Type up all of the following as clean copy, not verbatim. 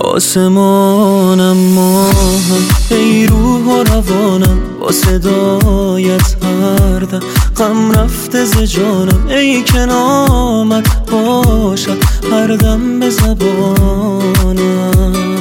آسمانم ماهم، ای روح و روانم، با صدایت هر دم غم رفته ز جانم. ای که نامت باشد هر دم به زبانم.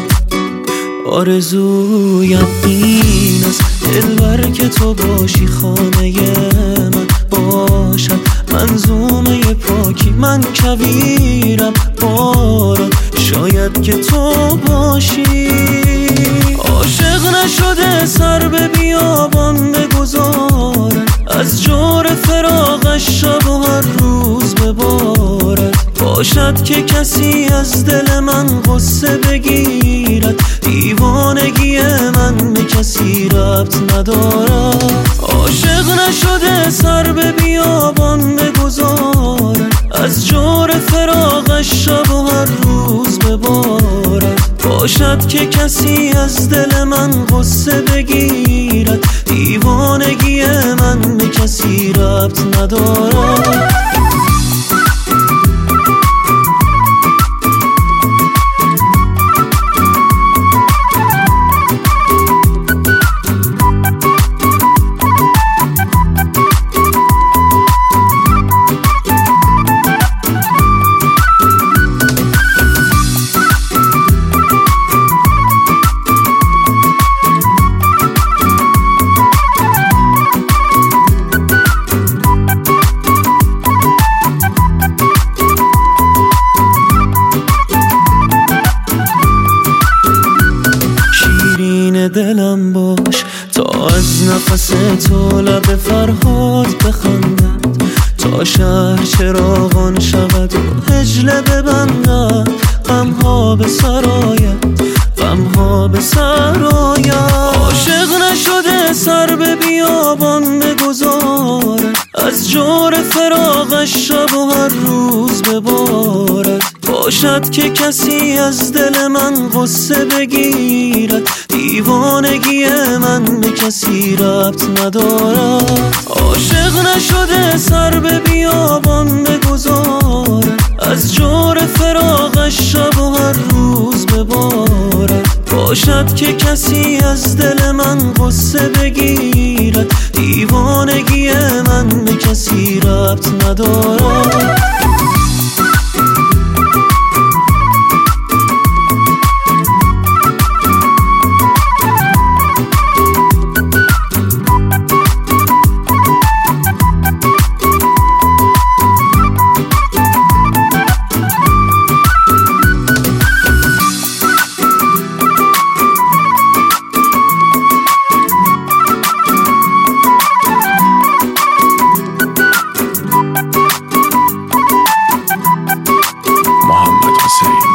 آرزویم این است دلبر که تو باشی، خانه من باشد منظومه پاکی. من کویرم باران، شاید که تو باشی. عاشق نشده سر به بیابان بگذارد، از جور فراقش شب و هر روز ببارد. باشد که کسی از دل من غصه بگیرد، دیوانگی من به کسی ربط ندارد. عاشق نشده سر به بیابان بگذارد، از جور فراقش شب و هر روز ببارد. باشد که کسی از دل من غصه بگیرد، دیوانگی من به کسی ربط ندارد. دلم باش تا از نفس تو لب فرهاد بخندد، تا شهر چراغان شود و هجله ببندد. غمها به سرایت، غمها به سرایت. عاشق نشده سر به بیابان بگذارد، از جور فراقش شب و هر روز ببارد. باشد که کسی از دل من غصه بگیرد، دیوانگی من به کسی ربط ندارد. عاشق نشده سر به بیابان بگذارد، از جور فراقش شب و هر روز ببارد. باشد که کسی از دل من غصه بگیرد، دیوانگی من به کسی ربط ندارد. Muhammad Hussein.